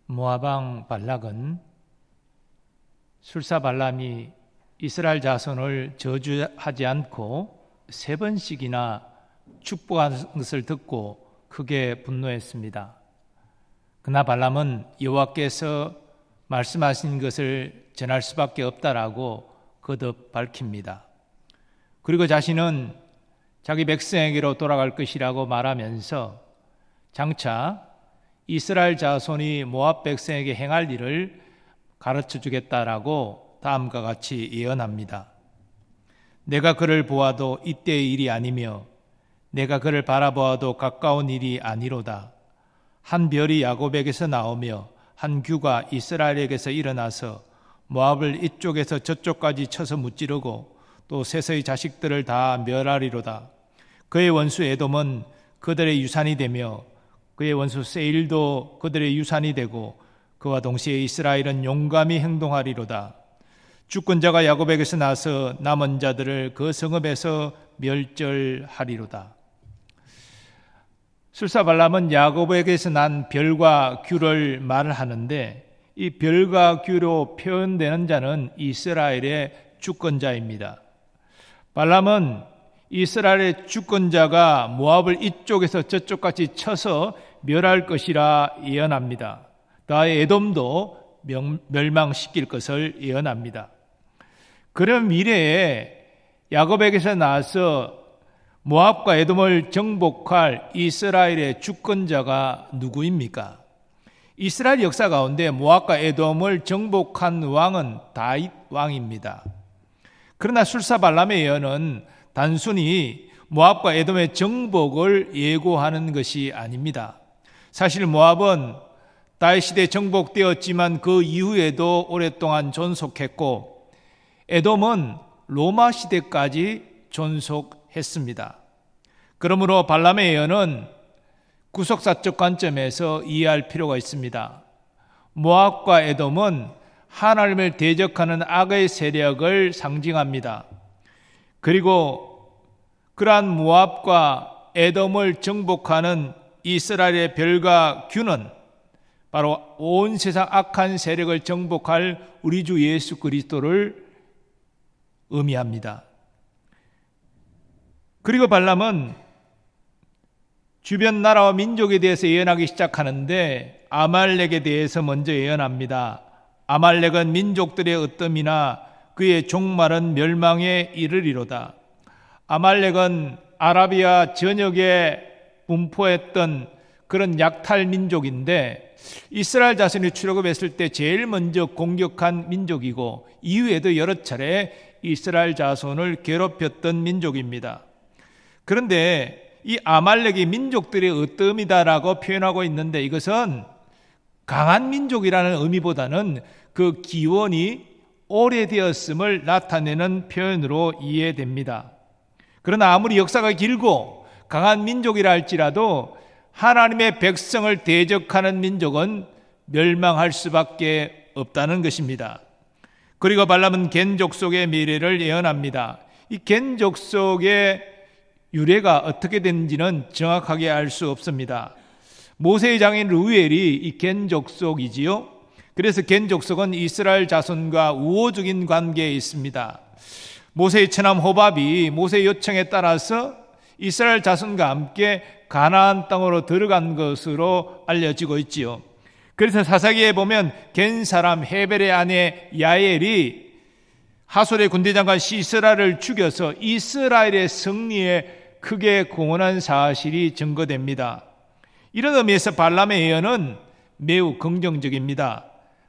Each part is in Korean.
모압 왕 발락은 술사 발람이 이스라엘 자손을 저주하지 않고 3번씩이나 축복한 것을 듣고 크게 분노했습니다. 그러나 발람은 여호와께서 말씀하신 것을 전할 수밖에 없다라고 거듭 밝힙니다. 그리고 자신은 자기 백성에게로 돌아갈 것이라고 말하면서 장차 이스라엘 자손이 모압 백성에게 행할 일을 가르쳐 주겠다라고 다음과 같이 예언합니다. 내가 그를 보아도 이때의 일이 아니며 내가 그를 바라보아도 가까운 일이 아니로다. 한 별이 야곱에게서 나오며 한 규가 이스라엘에게서 일어나서 모압을 이쪽에서 저쪽까지 쳐서 무찌르고 또 셋의 자식들을 다 멸하리로다. 그의 원수 에돔은 그들의 유산이 되며 그의 원수 세일도 그들의 유산이 되고 그와 동시에 이스라엘은 용감히 행동하리로다. 주권자가 야곱에게서 나서 남은 자들을 그 성읍에서 멸절하리로다. 술사 발람은 야곱에게서 난 별과 규를 말하는데 이 별과 규로 표현되는 자는 이스라엘의 주권자입니다. 발람은 이스라엘의 주권자가 모압을 이쪽에서 저쪽까지 쳐서 멸할 것이라 예언합니다. 다의 에돔도 멸망시킬 것을 예언합니다. 그런 미래에 야곱에게서 나서 모압과 에돔을 정복할 이스라엘의 주권자가 누구입니까? 이스라엘 역사 가운데 모압과 에돔을 정복한 왕은 다윗 왕입니다. 그러나 술사 발람의 예언은 단순히 모압과 에돔의 정복을 예고하는 것이 아닙니다. 사실 모압은 다윗 시대에 정복되었지만 그 이후에도 오랫동안 존속했고 에돔은 로마 시대까지 존속했습니다. 그러므로 발람의 예언은 구속사적 관점에서 이해할 필요가 있습니다. 모압과 에돔은 하나님을 대적하는 악의 세력을 상징합니다. 그리고 그러한 모압과 에돔을 정복하는 이스라엘의 별과 규는 바로 온 세상 악한 세력을 정복할 우리 주 예수 그리스도를 의미합니다. 그리고 발람은 주변 나라와 민족에 대해서 예언하기 시작하는데 아말렉에 대해서 먼저 예언합니다. 아말렉은 민족들의 으뜸이나 그의 종말은 멸망에 이르리로다. 아말렉은 아라비아 전역에 분포했던 그런 약탈 민족인데 이스라엘 자손이 출애굽했을 때 제일 먼저 공격한 민족이고 이후에도 여러 차례 이스라엘 자손을 괴롭혔던 민족입니다. 그런데 이 아말렉이 민족들의 으뜸이다라고 표현하고 있는데 이것은 강한 민족이라는 의미보다는 그 기원이 오래되었음을 나타내는 표현으로 이해됩니다. 그러나 아무리 역사가 길고 강한 민족이라 할지라도 하나님의 백성을 대적하는 민족은 멸망할 수밖에 없다는 것입니다. 그리고 발람은 겐 족속의 미래를 예언합니다. 이 겐 족속의 유래가 어떻게 된지는 정확하게 알 수 없습니다. 모세의 장인 르우엘이 이 겐 족속이지요. 그래서 겐 족속은 이스라엘 자손과 우호적인 관계에 있습니다. 모세의 처남 호밥이 모세의 요청에 따라서 이스라엘 자손과 함께 가나안 땅으로 들어간 것으로 알려지고 있지요. 그래서 사사기에 보면 겐 사람 헤벨의 아내 야엘이 하솔의 군대장관 시스라를 죽여서 이스라엘의 승리에 크게 공헌한 사실이 증거됩니다. 이런 의미에서 발람의 예언은 매우 긍정적입니다.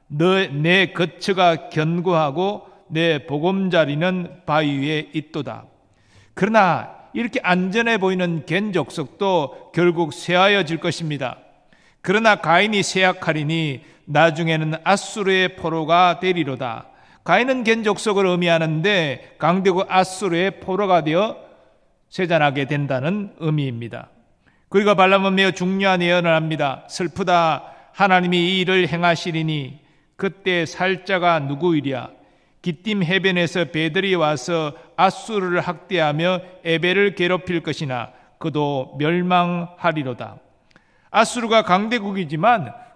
내 거처가 견고하고 내 보금자리는 바위 위에 있도다. 그러나 이렇게 안전해 보이는 겐 족속도 결국 쇠하여질 것입니다. 그러나 가인이 쇠약하리니 나중에는 아수르의 포로가 되리로다. 가인은 겐 족속을 의미하는데 강대국 아수르의 포로가 되어 쇠잔하게 된다는 의미입니다. 그리고 발람은 매우 중요한 예언을 합니다. 슬프다. 하나님이 이 일을 행하시리니 그때 살자가 누구이랴. 기띔 해변에서 배들이 와서 아수르를 학대하며 에벨을 괴롭힐 것이나 그도 멸망하리로다. 아수르가 강대국이지만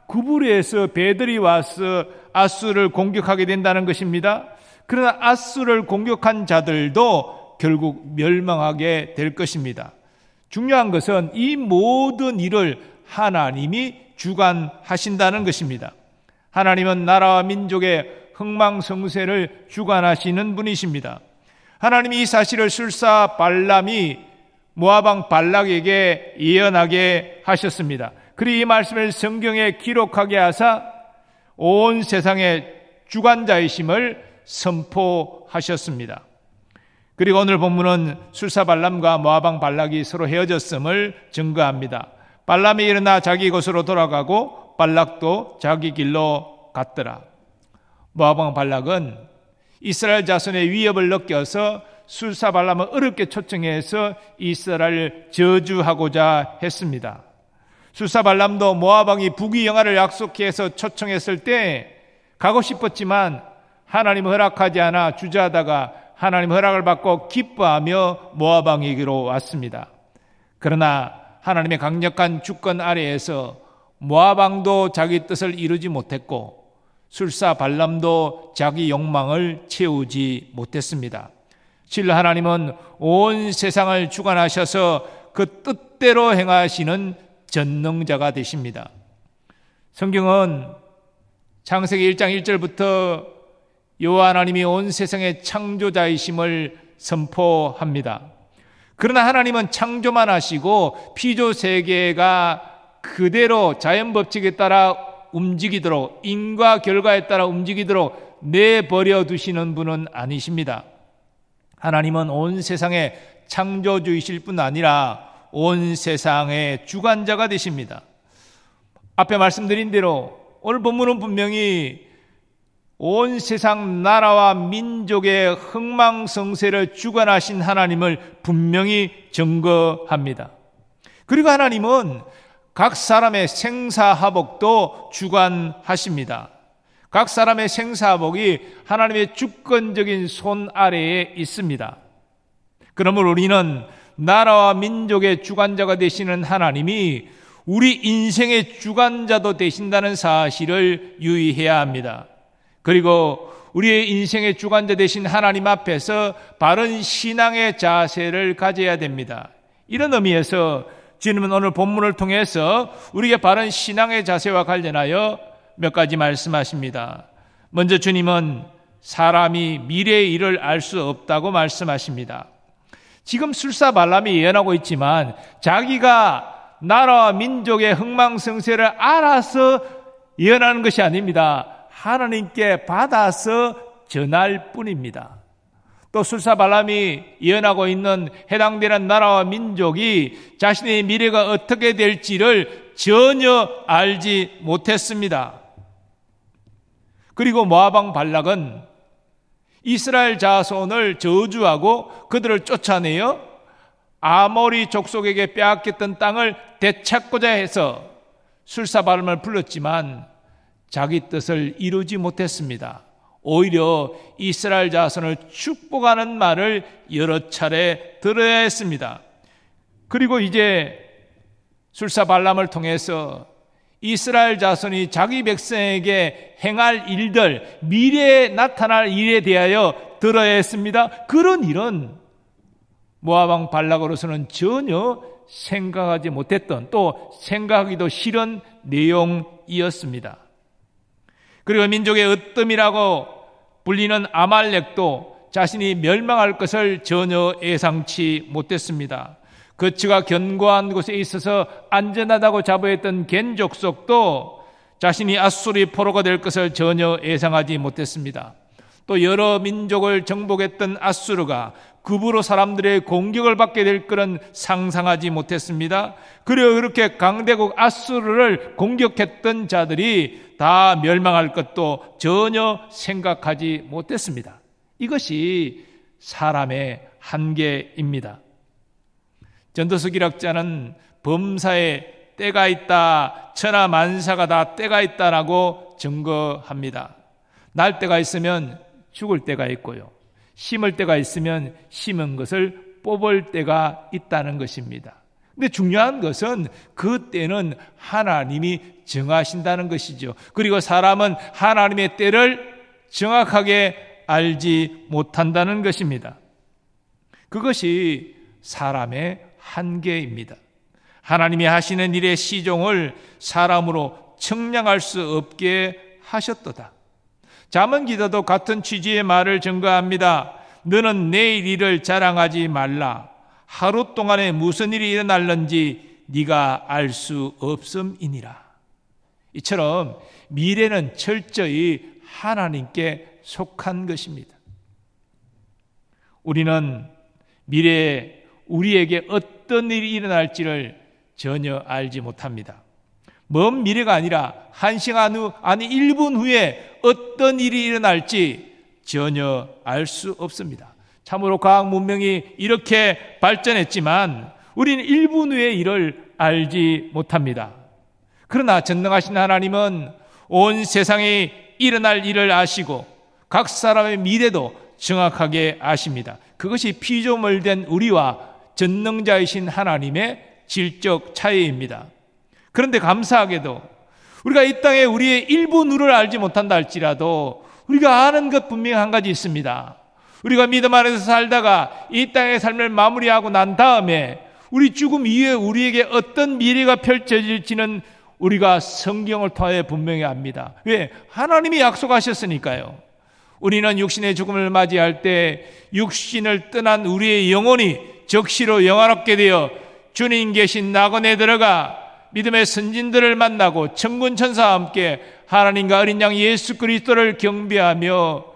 구부리에서 배들이 와서 앗수를 공격하게 된다는 것입니다. 그러나 앗수를 공격한 자들도 결국 멸망하게 될 것입니다. 중요한 것은 이 모든 일을 하나님이 주관하신다는 것입니다. 하나님은 나라와 민족의 흥망성쇠를 주관하시는 분이십니다. 하나님이 이 사실을 술사 발람이 모압 왕 발락에게 예언하게 하셨습니다. 그리고 이 말씀을 성경에 기록하게 하사 온 세상의 주관자이심을 선포하셨습니다. 그리고 오늘 본문은 술사 발람과 모압 왕 발락이 서로 헤어졌음을 증거합니다. 발람이 일어나 자기 곳으로 돌아가고 발락도 자기 길로 갔더라. 모압 왕 발락은 이스라엘 자손의 위협을 느껴서 술사 발람을 어렵게 초청해서 이스라엘을 저주하고자 했습니다. 술사 발람도 모압 왕이 부귀영화를 약속해서 초청했을 때 가고 싶었지만 하나님 허락하지 않아 주저하다가 하나님 허락을 받고 기뻐하며 모압 왕에게로 왔습니다. 그러나 하나님의 강력한 주권 아래에서 모압 왕도 자기 뜻을 이루지 못했고 술사 발람도 자기 욕망을 채우지 못했습니다. 실로 하나님은 온 세상을 주관하셔서 그 뜻대로 행하시는 전능자가 되십니다. 성경은 창세기 1장 1절부터 여호와 하나님이 온 세상의 창조자이심을 선포합니다. 그러나 하나님은 창조만 하시고 피조 세계가 그대로 자연 법칙에 따라 움직이도록, 인과 결과에 따라 움직이도록 내버려 두시는 분은 아니십니다. 하나님은 온 세상의 창조주이실 뿐 아니라 온 세상의 주관자가 되십니다. 앞에 말씀드린 대로 오늘 본문은 분명히 온 세상 나라와 민족의 흥망성쇠를 주관하신 하나님을 분명히 증거합니다. 그리고 하나님은 각 사람의 생사화복도 주관하십니다. 각 사람의 생사화복이 하나님의 주권적인 손 아래에 있습니다. 그러므로 우리는 나라와 민족의 주관자가 되시는 하나님이 우리 인생의 주관자도 되신다는 사실을 유의해야 합니다. 그리고 우리의 인생의 주관자 되신 하나님 앞에서 바른 신앙의 자세를 가져야 됩니다. 이런 의미에서 주님은 오늘 본문을 통해서 우리에게 바른 신앙의 자세와 관련하여 몇 가지 말씀하십니다. 먼저 주님은 사람이 미래의 일을 알 수 없다고 말씀하십니다. 지금 술사 발람이 예언하고 있지만 자기가 나라와 민족의 흥망성쇠를 알아서 예언하는 것이 아닙니다. 하나님께 받아서 전할 뿐입니다. 또 술사 발람이 예언하고 있는 해당되는 나라와 민족이 자신의 미래가 어떻게 될지를 전혀 알지 못했습니다. 그리고 모압 왕 발락은 이스라엘 자손을 저주하고 그들을 쫓아내어 아모리 족속에게 빼앗겼던 땅을 되찾고자 해서 술사 발람을 불렀지만 자기 뜻을 이루지 못했습니다. 오히려 이스라엘 자손을 축복하는 말을 여러 차례 들어야 했습니다. 그리고 이제 술사 발람을 통해서 이스라엘 자손이 자기 백성에게 행할 일들, 미래에 나타날 일에 대하여 들어야 했습니다. 그런 일은 모압 왕 발락으로서는 전혀 생각하지 못했던, 또 생각하기도 싫은 내용이었습니다. 그리고 민족의 으뜸이라고 불리는 아말렉도 자신이 멸망할 것을 전혀 예상치 못했습니다. 거처가 견고한 곳에 있어서 안전하다고 자부했던 겐 족속도 자신이 앗수르의 포로가 될 것을 전혀 예상하지 못했습니다. 또 여러 민족을 정복했던 앗수르가 급으로 사람들의 공격을 받게 될 것은 상상하지 못했습니다. 그리고 그렇게 강대국 앗수르를 공격했던 자들이 다 멸망할 것도 전혀 생각하지 못했습니다. 이것이 사람의 한계입니다. 전도서 기록자는 범사에 때가 있다, 천하 만사가 다 때가 있다라고 증거합니다. 날 때가 있으면 죽을 때가 있고요, 심을 때가 있으면 심은 것을 뽑을 때가 있다는 것입니다. 근데 중요한 것은 그때는 하나님이 정하신다는 것이죠. 그리고 사람은 하나님의 때를 정확하게 알지 못한다는 것입니다. 그것이 사람의 한계입니다. 하나님이 하시는 일의 시종을 사람으로 측량할 수 없게 하셨도다. 잠언기도도 같은 취지의 말을 증거합니다. 너는 내일 일을 자랑하지 말라. 하루 동안에 무슨 일이 일어날는지 네가 알 수 없음이니라. 이처럼 미래는 철저히 하나님께 속한 것입니다. 우리는 미래에 우리에게 어떤 일이 일어날지를 전혀 알지 못합니다. 먼 미래가 아니라 1시간 후, 아니 1분 후에 어떤 일이 일어날지 전혀 알 수 없습니다. 참으로 과학 문명이 이렇게 발전했지만 우리는 1분 후의 일을 알지 못합니다. 그러나 전능하신 하나님은 온 세상에 일어날 일을 아시고 각 사람의 미래도 정확하게 아십니다. 그것이 피조물 된 우리와 전능자이신 하나님의 질적 차이입니다. 그런데 감사하게도 우리가 이 땅에 우리의 1분 후를 알지 못한다 할지라도 우리가 아는 것 분명히 한 가지 있습니다. 우리가 믿음 안에서 살다가 이 땅의 삶을 마무리하고 난 다음에 우리 죽음 이후에 우리에게 어떤 미래가 펼쳐질지는 우리가 성경을 통해 분명히 압니다. 왜? 하나님이 약속하셨으니까요. 우리는 육신의 죽음을 맞이할 때 육신을 떠난 우리의 영혼이 적시로 영화롭게 되어 주님 계신 낙원에 들어가 믿음의 선진들을 만나고 천군 천사와 함께 하나님과 어린 양 예수 그리스도를 경배하며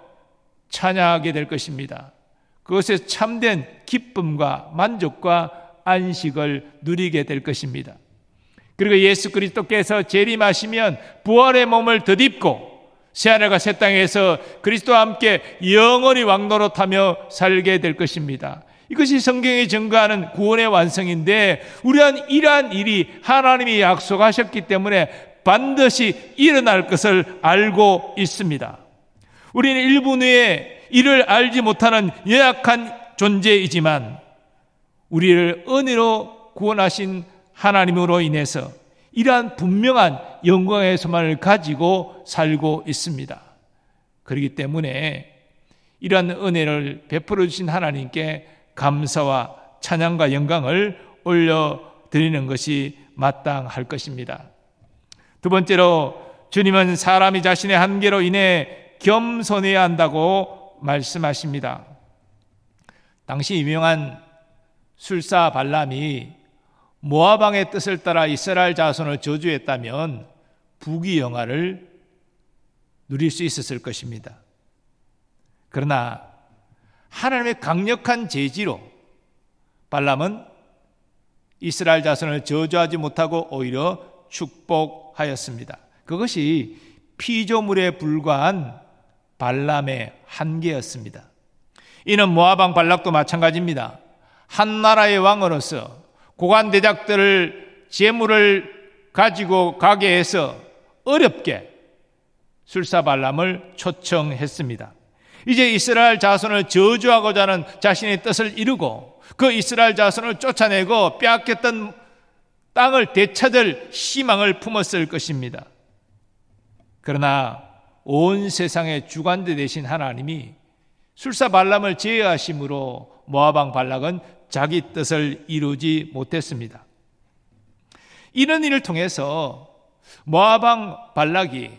찬양하게 될 것입니다. 그것에 참된 기쁨과 만족과 안식을 누리게 될 것입니다. 그리고 예수 그리스도께서 재림하시면 부활의 몸을 덧입고 새하늘과 새 땅에서 그리스도와 함께 영원히 왕노릇하며 살게 될 것입니다. 이것이 성경이 증거하는 구원의 완성인데 우리는 이러한 일이 하나님이 약속하셨기 때문에 반드시 일어날 것을 알고 있습니다. 우리는 1분 후에 이를 알지 못하는 연약한 존재이지만 우리를 은혜로 구원하신 하나님으로 인해서 이러한 분명한 영광의 소망을 가지고 살고 있습니다. 그렇기 때문에 이러한 은혜를 베풀어 주신 하나님께 감사와 찬양과 영광을 올려드리는 것이 마땅할 것입니다. 두 번째로 주님은 사람이 자신의 한계로 인해 겸손해야 한다고 말씀하십니다. 당시 유명한 술사 발람이 모압 왕의 뜻을 따라 이스라엘 자손을 저주했다면 부귀영화를 누릴 수 있었을 것입니다. 그러나 하나님의 강력한 제지로 발람은 이스라엘 자손을 저주하지 못하고 오히려 축복하였습니다. 그것이 피조물에 불과한 발람의 한계였습니다. 이는 모압 왕 발락도 마찬가지입니다. 한 나라의 왕으로서 고관 대작들을 재물을 가지고 가게 해서 어렵게 술사 발람을 초청했습니다. 이제 이스라엘 자손을 저주하고자 하는 자신의 뜻을 이루고 그 이스라엘 자손을 쫓아내고 빼앗겼던 땅을 되찾을 희망을 품었을 것입니다. 그러나 온 세상의 주관자 되신 하나님이 술사 발람을 제어하심으로 모압 왕 발락은 자기 뜻을 이루지 못했습니다. 이런 일을 통해서 모압 왕 발락이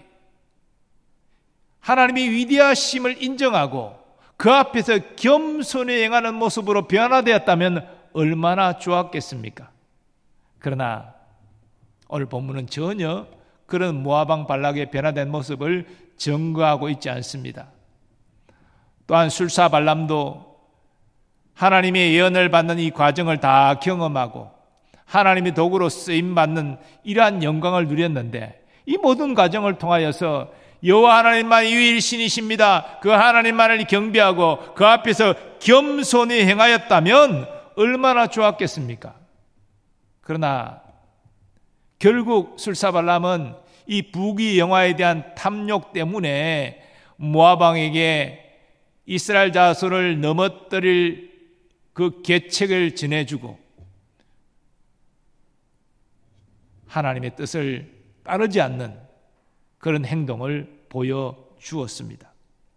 하나님의 위대하심을 인정하고 그 앞에서 겸손히 행하는 모습으로 변화되었다면 얼마나 좋았겠습니까? 그러나 오늘 본문은 전혀 그런 모압 왕 발락의 변화된 모습을 증거하고 있지 않습니다. 또한 술사 발람도 하나님의 예언을 받는 이 과정을 다 경험하고 하나님의 도구로 쓰임받는 이러한 영광을 누렸는데 이 모든 과정을 통하여서 여호와 하나님만 유일신이십니다. 그 하나님만을 경배하고 그 앞에서 겸손히 행하였다면 얼마나 좋았겠습니까? 그러나 결국 술사 발람은 이 부귀영화에 대한 탐욕 때문에 모압 왕에게 이스라엘 자손을 넘어뜨릴 그 계책을 전해주고 하나님의 뜻을 따르지 않는 그런 행동을 보여주었습니다.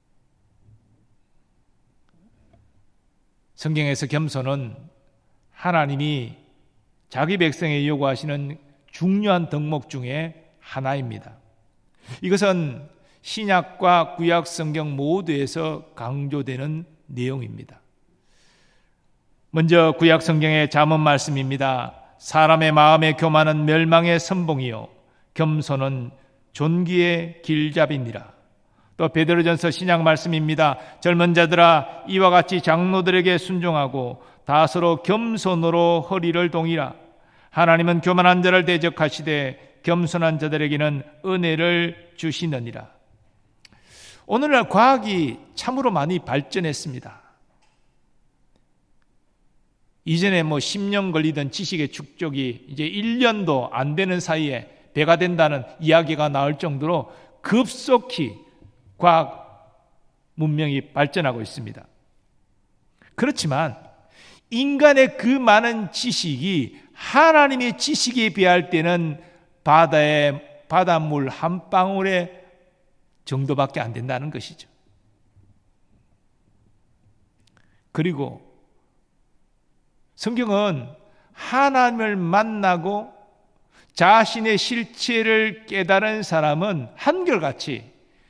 성경에서 겸손은 하나님이 자기 백성에 요구하시는 중요한 덕목 중에 하나입니다. 이것은 신약과 구약 성경 모두에서 강조되는 내용입니다. 먼저 구약 성경의 잠언 말씀입니다. 사람의 마음의 교만은 멸망의 선봉이요 겸손은 존귀의 길잡이니라. 또 베드로전서 신약 말씀입니다. 젊은 자들아 이와 같이 장로들에게 순종하고 다소로 겸손으로 허리를 동이라. 하나님은 교만한 자를 대적하시되 겸손한 자들에게는 은혜를 주시느니라. 오늘날 과학이 참으로 많이 발전했습니다. 이전에 10년 걸리던 지식의 축적이 이제 1년도 안 되는 사이에 배가 된다는 이야기가 나올 정도로 급속히 과학 문명이 발전하고 있습니다. 그렇지만 인간의 그 많은 지식이 하나님의 지식에 비할 때는 바닷물 한 방울의 정도밖에 안 된다는 것이죠. 그리고 성경은 하나님을 만나고 자신의 실체를 깨달은 사람은 한결같이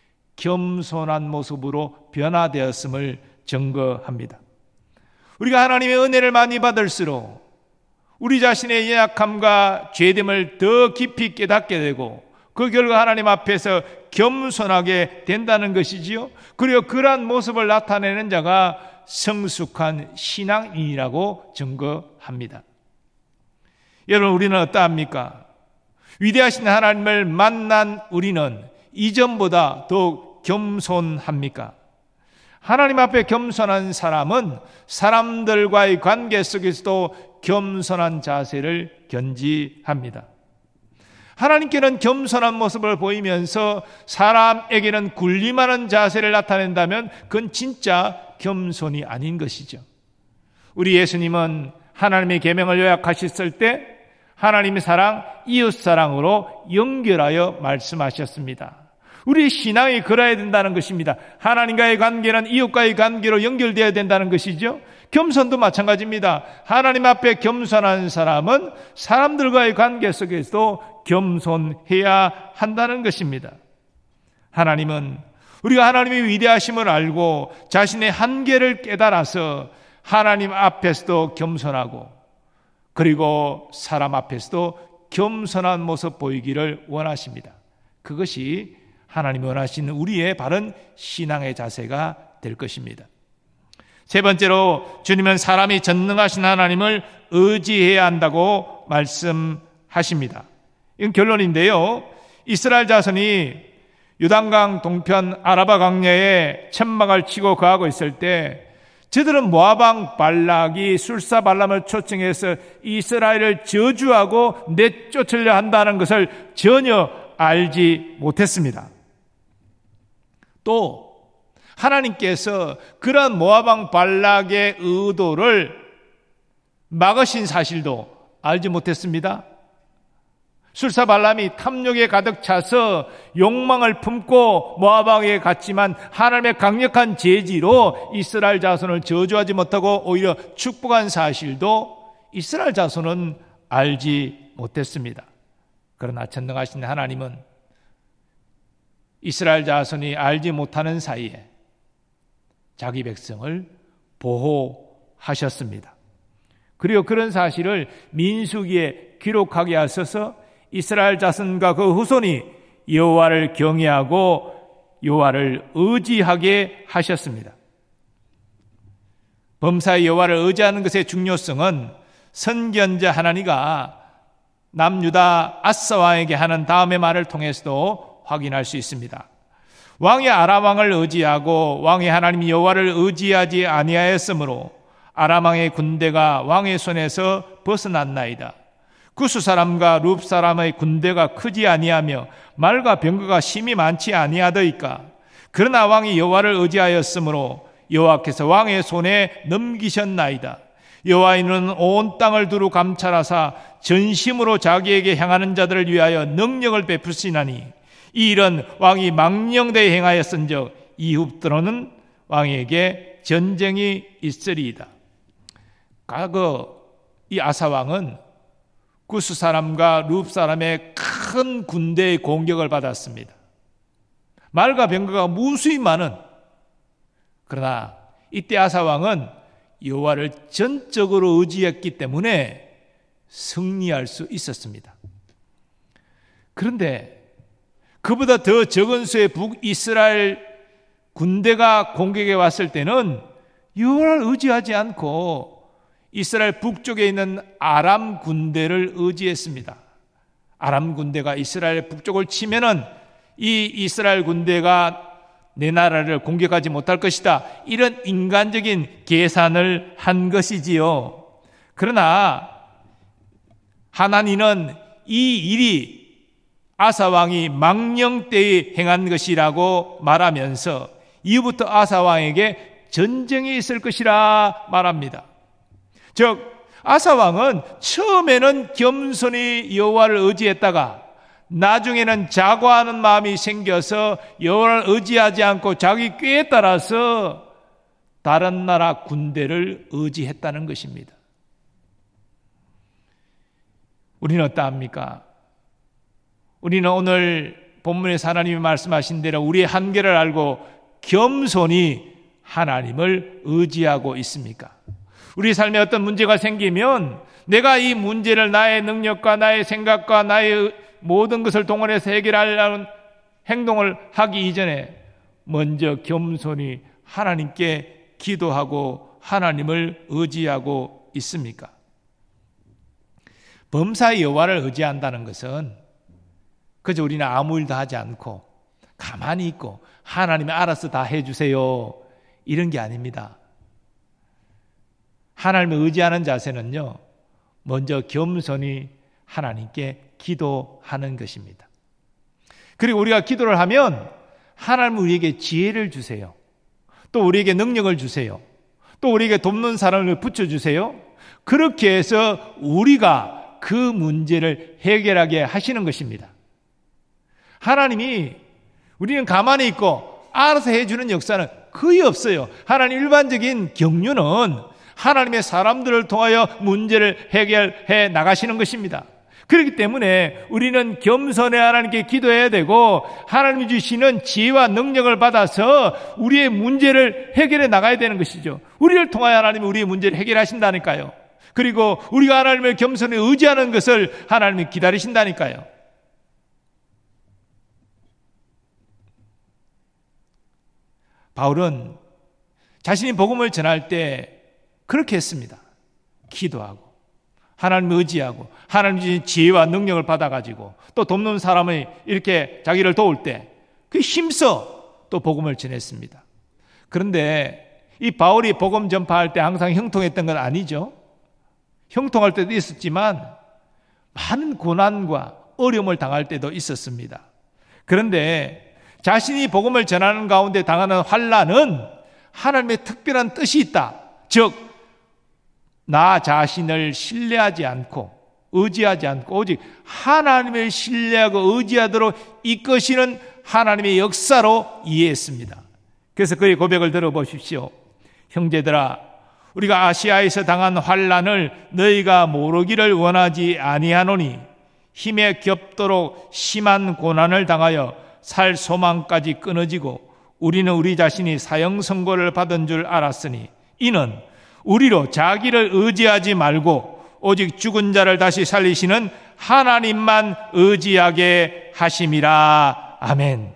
겸손한 모습으로 변화되었음을 증거합니다. 우리가 하나님의 은혜를 많이 받을수록 우리 자신의 연약함과 죄됨을 더 깊이 깨닫게 되고 그 결과 하나님 앞에서 겸손하게 된다는 것이지요. 그리고 그러한 모습을 나타내는 자가 성숙한 신앙인이라고 증거합니다. 여러분, 우리는 어떠합니까? 위대하신 하나님을 만난 우리는 이전보다 더욱 겸손합니까? 하나님 앞에 겸손한 사람은 사람들과의 관계 속에서도 겸손한 자세를 견지합니다. 하나님께는 겸손한 모습을 보이면서 사람에게는 군림하는 자세를 나타낸다면 그건 진짜 겸손이 아닌 것이죠. 우리 예수님은 하나님의 계명을 요약하셨을 때 하나님의 사랑, 이웃 사랑으로 연결하여 말씀하셨습니다. 우리의 신앙이 그래야 된다는 것입니다. 하나님과의 관계는 이웃과의 관계로 연결되어야 된다는 것이죠. 겸손도 마찬가지입니다. 하나님 앞에 겸손한 사람은 사람들과의 관계 속에서도 겸손해야 한다는 것입니다. 하나님은 우리가 하나님의 위대하심을 알고 자신의 한계를 깨달아서 하나님 앞에서도 겸손하고 그리고 사람 앞에서도 겸손한 모습 보이기를 원하십니다. 그것이 하나님이 원하시는 우리의 바른 신앙의 자세가 될 것입니다. 세 번째로 주님은 사람이 전능하신 하나님을 의지해야 한다고 말씀하십니다. 이건 결론인데요. 이스라엘 자손이 요단강 동편 아라바 광야에 천막을 치고 거하고 있을 때 저들은 모압왕 발락이 술사 발람을 초청해서 이스라엘을 저주하고 내쫓으려 한다는 것을 전혀 알지 못했습니다. 또 하나님께서 그런 모압왕 발락의 의도를 막으신 사실도 알지 못했습니다. 술사 발람이 탐욕에 가득 차서 욕망을 품고 모압왕에게 갔지만 하나님의 강력한 제지로 이스라엘 자손을 저주하지 못하고 오히려 축복한 사실도 이스라엘 자손은 알지 못했습니다. 그러나 전능하신 하나님은 이스라엘 자손이 알지 못하는 사이에 자기 백성을 보호하셨습니다. 그리고 그런 사실을 민수기에 기록하게 하셔서 이스라엘 자손과 그 후손이 여호와를 경외하고 여호와를 의지하게 하셨습니다. 범사의 여호와를 의지하는 것의 중요성은 선견자 하나니가 남유다 아사 왕에게 하는 다음의 말을 통해서도 확인할 수 있습니다. 왕이 아람 왕을 의지하고 왕이 하나님 여호와를 의지하지 아니하였으므로 아람 왕의 군대가 왕의 손에서 벗어났나이다. 구스 사람과 룹 사람의 군대가 크지 아니하며 말과 병거가 심히 많지 아니하더이까. 그러나 왕이 여호와를 의지하였으므로 여호와께서 왕의 손에 넘기셨나이다. 여호와는 온 땅을 두루 감찰하사 전심으로 자기에게 향하는 자들을 위하여 능력을 베푸시나니 이 일은 왕이 망령되이 행하였은즉 이후부터는 왕에게 전쟁이 있으리이다. 과거 이 아사왕은 구스 사람과 룹 사람의 큰 군대의 공격을 받았습니다. 말과 병거가 무수히 많은, 그러나 이때 아사왕은 여호와를 전적으로 의지했기 때문에 승리할 수 있었습니다. 그런데 그보다 더 적은 수의 북이스라엘 군대가 공격해 왔을 때는 여호와를 의지하지 않고 이스라엘 북쪽에 있는 아람 군대를 의지했습니다. 아람 군대가 이스라엘 북쪽을 치면은 이 이스라엘 군대가 내 나라를 공격하지 못할 것이다. 이런 인간적인 계산을 한 것이지요. 그러나 하나님은 이 일이 아사왕이 망령 때에 행한 것이라고 말하면서 이후부터 아사왕에게 전쟁이 있을 것이라 말합니다. 즉 아사왕은 처음에는 겸손히 여호와를 의지했다가 나중에는 자과하는 마음이 생겨서 여호와를 의지하지 않고 자기 꾀에 따라서 다른 나라 군대를 의지했다는 것입니다. 우리는 어떠합니까? 우리는 오늘 본문에서 하나님이 말씀하신 대로 우리의 한계를 알고 겸손히 하나님을 의지하고 있습니까? 우리 삶에 어떤 문제가 생기면 내가 이 문제를 나의 능력과 나의 생각과 나의 모든 것을 동원해서 해결하려는 행동을 하기 이전에 먼저 겸손히 하나님께 기도하고 하나님을 의지하고 있습니까? 범사의 여호와를 의지한다는 것은 그저 우리는 아무 일도 하지 않고 가만히 있고 하나님이 알아서 다 해주세요 이런 게 아닙니다. 하나님을 의지하는 자세는요, 먼저 겸손히 하나님께 기도하는 것입니다. 그리고 우리가 기도를 하면 하나님은 우리에게 지혜를 주세요. 또 우리에게 능력을 주세요. 또 우리에게 돕는 사람을 붙여주세요. 그렇게 해서 우리가 그 문제를 해결하게 하시는 것입니다. 하나님이 우리는 가만히 있고 알아서 해주는 역사는 거의 없어요. 하나님 일반적인 경륜은 하나님의 사람들을 통하여 문제를 해결해 나가시는 것입니다. 그렇기 때문에 우리는 겸손히 하나님께 기도해야 되고 하나님이 주시는 지혜와 능력을 받아서 우리의 문제를 해결해 나가야 되는 것이죠. 우리를 통하여 하나님이 우리의 문제를 해결하신다니까요. 그리고 우리가 하나님을 겸손히 의지하는 것을 하나님이 기다리신다니까요. 바울은 자신이 복음을 전할 때 그렇게 했습니다. 기도하고 하나님을 의지하고 하나님 주신 지혜와 능력을 받아가지고 또 돕는 사람이 이렇게 자기를 도울 때 그 힘써 또 복음을 전했습니다. 그런데 이 바울이 복음 전파할 때 항상 형통했던 건 아니죠. 형통할 때도 있었지만 많은 고난과 어려움을 당할 때도 있었습니다. 그런데 자신이 복음을 전하는 가운데 당하는 환난은 하나님의 특별한 뜻이 있다. 즉 나 자신을 신뢰하지 않고 의지하지 않고 오직 하나님을 신뢰하고 의지하도록 이끄시는 하나님의 역사로 이해했습니다. 그래서 그의 고백을 들어보십시오. 형제들아, 우리가 아시아에서 당한 환난을 너희가 모르기를 원하지 아니하노니 힘에 겹도록 심한 고난을 당하여 살 소망까지 끊어지고 우리는 우리 자신이 사형 선고를 받은 줄 알았으니 이는 우리로 자기를 의지하지 말고 오직 죽은 자를 다시 살리시는 하나님만 의지하게 하심이라. 아멘.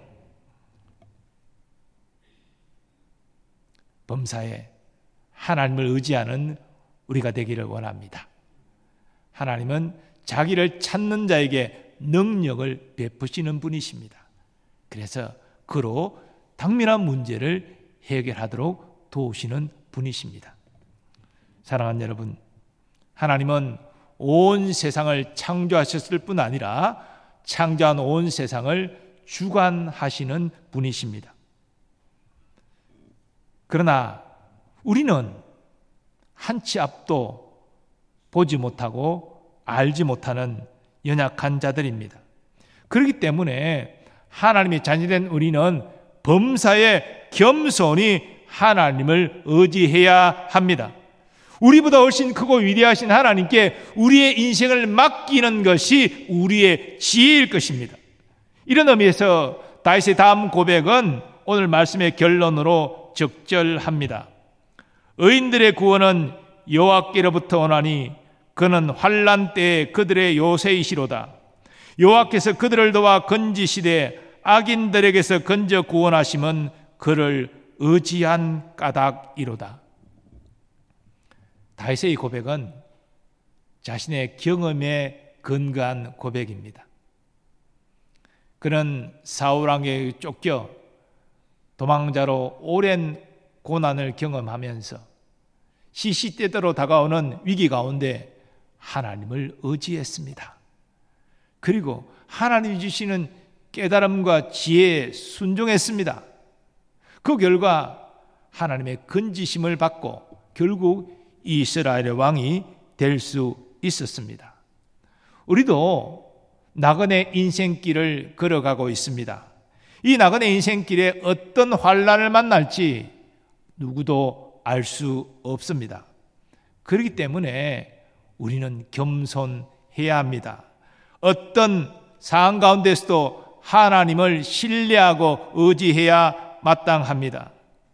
범사에 하나님을 의지하는 우리가 되기를 원합니다. 하나님은 자기를 찾는 자에게 능력을 베푸시는 분이십니다. 그래서 그로 당면한 문제를 해결하도록 도우시는 분이십니다. 사랑하는 여러분, 하나님은 온 세상을 창조하셨을 뿐 아니라 창조한 온 세상을 주관하시는 분이십니다. 그러나 우리는 한 치 앞도 보지 못하고 알지 못하는 연약한 자들입니다. 그렇기 때문에 하나님의 자녀된 우리는 범사에 겸손히 하나님을 의지해야 합니다. 우리보다 훨씬 크고 위대하신 하나님께 우리의 인생을 맡기는 것이 우리의 지혜일 것입니다. 이런 의미에서 다윗의 다음 고백은 오늘 말씀의 결론으로 적절합니다. 의인들의 구원은 여호와께로부터 오나니 그는 환난 때에 그들의 요새이시로다. 여호와께서 그들을 도와 건지시되 악인들에게서 건져 구원하심은 그를 의지한 까닭이로다. 다윗의 이 고백은 자신의 경험에 근거한 고백입니다. 그는 사울 왕에게 쫓겨 도망자로 오랜 고난을 경험하면서 시시때때로 다가오는 위기 가운데 하나님을 의지했습니다. 그리고 하나님이 주시는 깨달음과 지혜에 순종했습니다. 그 결과 하나님의 건지심을 받고 결국 이스라엘의 왕이 될 수 있었습니다. 우리도 나그네 인생길을 걸어가고 있습니다. 이 나그네 인생길에 어떤 환난을 만날지 누구도 알 수 없습니다. 그렇기 때문에 우리는 겸손해야 합니다. 어떤 상황 가운데서도 하나님을 신뢰하고 의지해야 마땅합니다.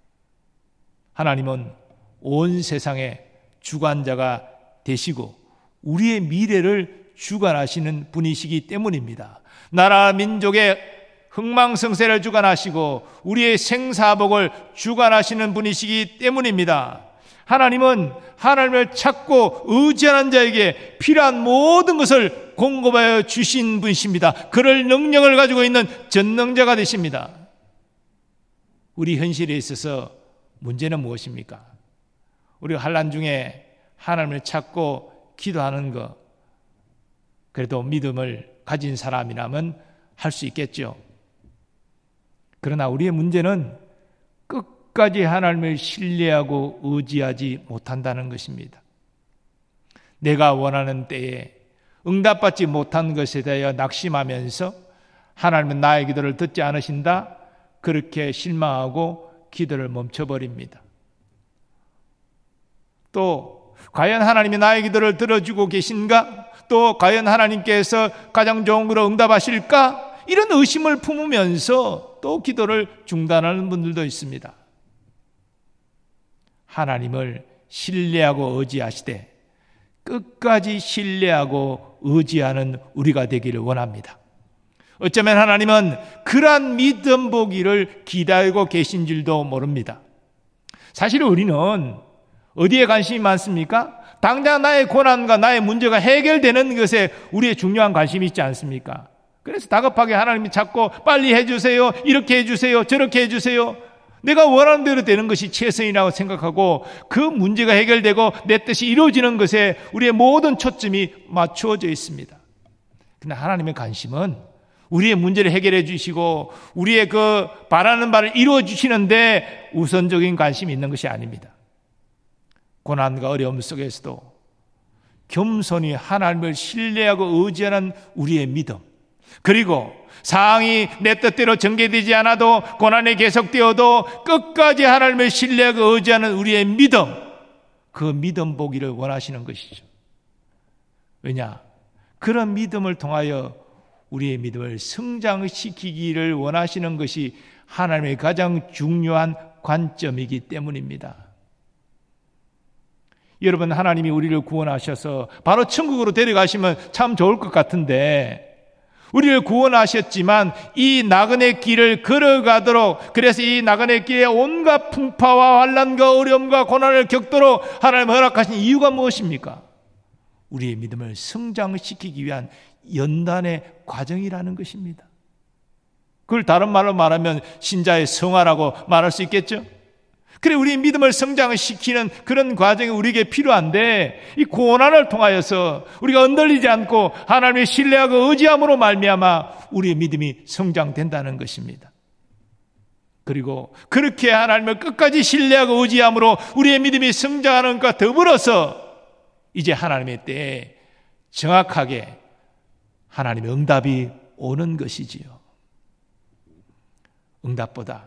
하나님은 온 세상의 주관자가 되시고 우리의 미래를 주관하시는 분이시기 때문입니다. 나라 민족의 흥망성쇠를 주관하시고 우리의 생사복을 주관하시는 분이시기 때문입니다. 하나님은 하나님을 찾고 의지하는 자에게 필요한 모든 것을 공급하여 주신 분이십니다. 그럴 능력을 가지고 있는 전능자가 되십니다. 우리 현실에 있어서 문제는 무엇입니까? 우리가 환난 중에 하나님을 찾고 기도하는 것, 그래도 믿음을 가진 사람이라면 할 수 있겠죠. 그러나 우리의 문제는 끝까지 하나님을 신뢰하고 의지하지 못한다는 것입니다. 내가 원하는 때에 응답받지 못한 것에 대하여 낙심하면서 하나님은 나의 기도를 듣지 않으신다, 그렇게 실망하고 기도를 멈춰버립니다. 또 과연 하나님이 나의 기도를 들어주고 계신가? 또 과연 하나님께서 가장 좋은 걸로 응답하실까? 이런 의심을 품으면서 또 기도를 중단하는 분들도 있습니다. 하나님을 신뢰하고 의지하시되 끝까지 신뢰하고 의지하는 우리가 되기를 원합니다. 어쩌면 하나님은 그러한 믿음 보기를 기다리고 계신 줄도 모릅니다. 사실 우리는 어디에 관심이 많습니까? 당장 나의 고난과 나의 문제가 해결되는 것에 우리의 중요한 관심이 있지 않습니까? 그래서 다급하게 하나님이 자꾸 빨리 해주세요, 이렇게 해주세요, 저렇게 해주세요. 내가 원하는 대로 되는 것이 최선이라고 생각하고 그 문제가 해결되고 내 뜻이 이루어지는 것에 우리의 모든 초점이 맞추어져 있습니다. 그러나 하나님의 관심은 우리의 문제를 해결해 주시고 우리의 그 바라는 바를 이루어 주시는데 우선적인 관심이 있는 것이 아닙니다. 고난과 어려움 속에서도 겸손히 하나님을 신뢰하고 의지하는 우리의 믿음, 그리고 상황이 내 뜻대로 전개되지 않아도 고난이 계속되어도 끝까지 하나님을 신뢰하고 의지하는 우리의 믿음, 그 믿음 보기를 원하시는 것이죠. 왜냐? 그런 믿음을 통하여 우리의 믿음을 성장시키기를 원하시는 것이 하나님의 가장 중요한 관점이기 때문입니다. 여러분, 하나님이 우리를 구원하셔서 바로 천국으로 데려가시면 참 좋을 것 같은데, 우리를 구원하셨지만 이 나그네 길을 걸어가도록, 그래서 이 나그네 길에 온갖 풍파와 환난과 어려움과 고난을 겪도록 하나님 허락하신 이유가 무엇입니까? 우리의 믿음을 성장시키기 위한 연단의 과정이라는 것입니다. 그걸 다른 말로 말하면 신자의 성화라고 말할 수 있겠죠? 그래, 우리의 믿음을 성장시키는 그런 과정이 우리에게 필요한데, 이 고난을 통하여서 우리가 흔들리지 않고 하나님의 신뢰하고 의지함으로 말미암아 우리의 믿음이 성장된다는 것입니다. 그리고 그렇게 하나님을 끝까지 신뢰하고 의지함으로 우리의 믿음이 성장하는 것과 더불어서 이제 하나님의 때에 정확하게 하나님의 응답이 오는 것이지요. 응답보다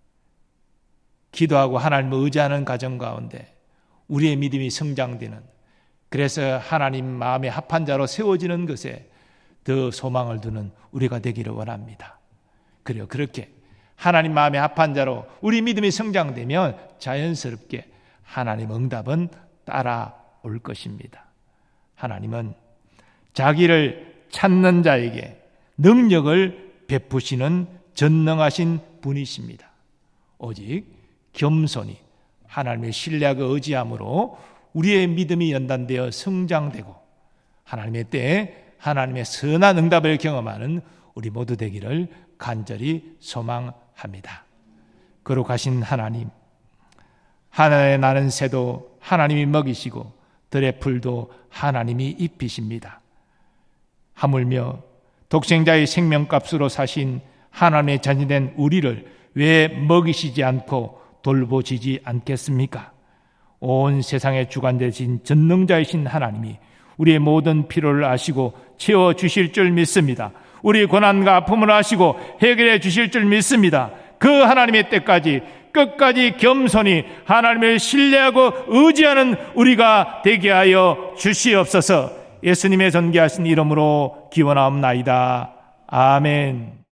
기도하고 하나님을 의지하는 가정 가운데 우리의 믿음이 성장되는, 그래서 하나님 마음에 합한 자로 세워지는 것에 더 소망을 두는 우리가 되기를 원합니다. 그래요. 그렇게 하나님 마음에 합한 자로 우리 믿음이 성장되면 자연스럽게 하나님 응답은 따라올 것입니다. 하나님은 자기를 찾는 자에게 능력을 베푸시는 전능하신 분이십니다. 오직 겸손히 하나님의 신뢰하고 의지함으로 우리의 믿음이 연단되어 성장되고 하나님의 때에 하나님의 선한 응답을 경험하는 우리 모두 되기를 간절히 소망합니다. 거룩하신 하나님, 하늘에 나는 새도 하나님이 먹이시고 들의 풀도 하나님이 입히십니다. 하물며 독생자의 생명값으로 사신 하나님의 자녀된 우리를 왜 먹이시지 않고 돌보시지 않겠습니까? 온 세상의 주관 되신 전능자이신 하나님이 우리의 모든 필요를 아시고 채워주실 줄 믿습니다. 우리 고난과 아픔을 아시고 해결해 주실 줄 믿습니다. 그 하나님의 때까지 끝까지 겸손히 하나님을 신뢰하고 의지하는 우리가 되게 하여 주시옵소서. 예수님의 존귀하신 이름으로 기원하옵나이다. 아멘.